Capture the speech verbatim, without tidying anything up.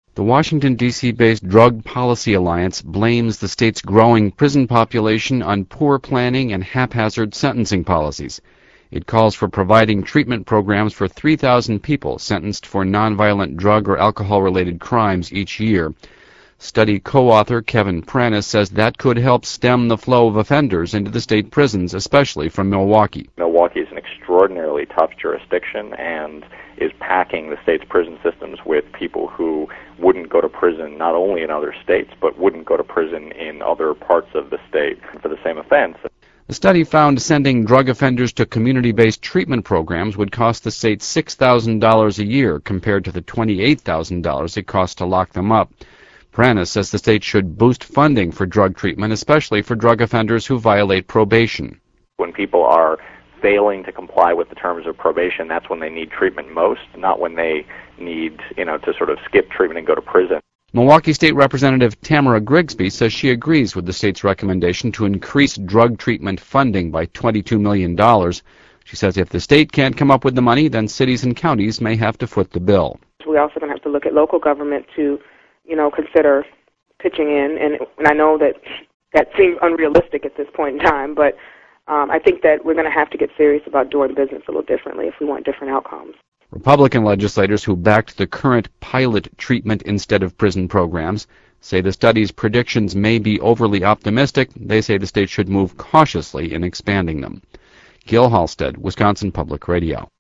The Washington, D C-based Drug Policy Alliance blames the state's growing prison population on poor planning and haphazard sentencing policies. It calls for providing treatment programs for three thousand people sentenced for nonviolent drug or alcohol-related crimes each year. Study co-author Kevin Pranis says that could help stem the flow of offenders into the state prisons, especially from Milwaukee. Milwaukee is an extraordinarily tough jurisdiction and is packing the state's prison systems with people who wouldn't go to prison not only in other states, but wouldn't go to prison in other parts of the state for the same offense. The study found sending drug offenders to community-based treatment programs would cost the state six thousand dollars a year compared to the twenty-eight thousand dollars it costs to lock them up. Pranis says the state should boost funding for drug treatment, especially for drug offenders who violate probation. When people are failing to comply with the terms of probation, that's when they need treatment most, not when they need, you know, to sort of skip treatment and go to prison. Milwaukee State Representative Tamara Grigsby says she agrees with the state's recommendation to increase drug treatment funding by twenty-two million dollars. She says if the state can't come up with the money, then cities and counties may have to foot the bill. We're also going to have to look at local government to, you know, consider pitching in, and, and I know that that seems unrealistic at this point in time, but um, I think that we're going to have to get serious about doing business a little differently if we want different outcomes. Republican legislators who backed the current pilot treatment instead of prison programs say the study's predictions may be overly optimistic. They say the state should move cautiously in expanding them. Gil Halstead, Wisconsin Public Radio.